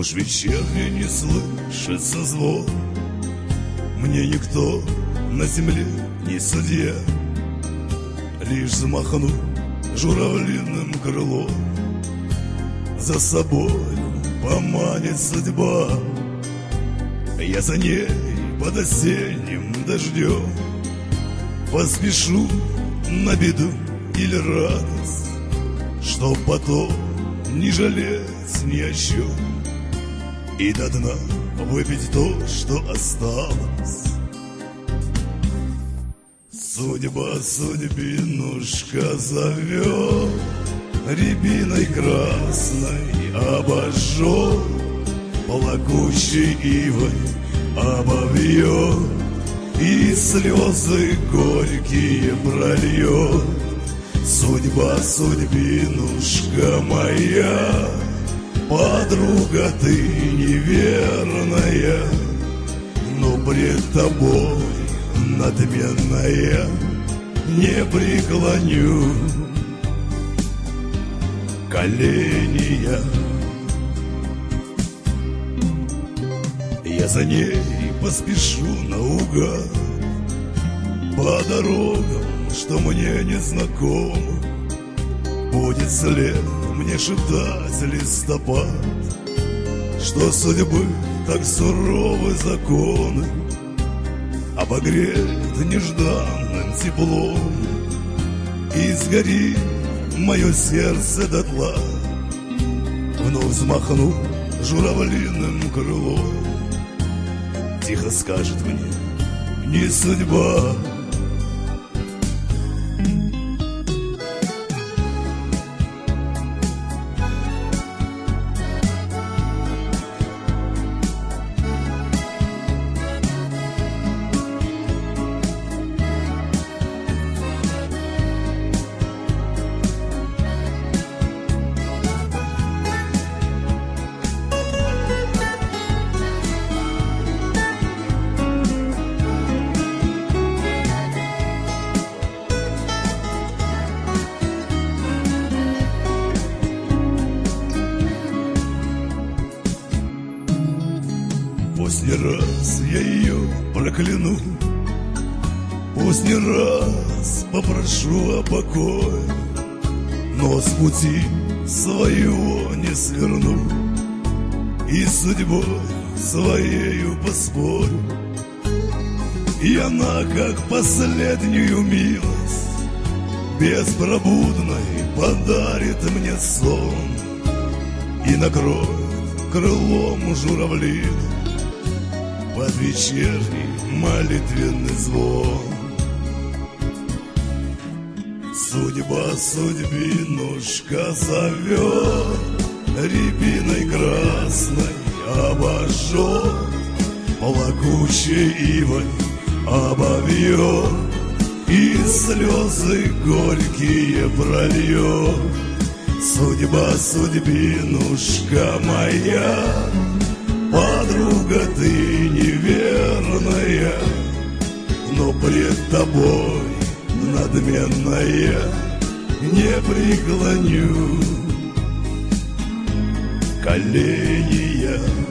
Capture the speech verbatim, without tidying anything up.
Уж вечерне не слышится звон, мне никто на земле не судья, лишь взмахну журавлиным крылом, за собой поманит судьба. Я за ней под осенним дождем поспешу на беду или радость, чтоб потом не жалеть ни о чем и до дна выпить то, что осталось. Судьба судьбинушка зовет, рябиной красной обожжет, плакучей ивой обовьет и слезы горькие прольет. Судьба судьбинушка моя, подруга ты неверная, но пред тобой надменная не преклоню колени я. Я за ней поспешу наугад по дорогам, что мне не знаком. Будет след мне шептать листопад, что судьбы так суровы законы, обогреет нежданным теплом и сгорит мое сердце дотла. Вновь взмахну журавлиным крылом, тихо скажет мне: не судьба. Пусть не раз я ее прокляну, пусть не раз попрошу о покое, но с пути своего не сверну и судьбой своею поспорю. И она, как последнюю милость, беспробудной подарит мне сон и накроет крылом журавлин под вечерний молитвенный звон. Судьба судьбинушка зовет, рябиной красной обожжет, плакучей ивой обовьет и слезы горькие прольет. Судьба судьбинушка моя, подруга ты неверная, но пред тобой надменная не преклоню колени я.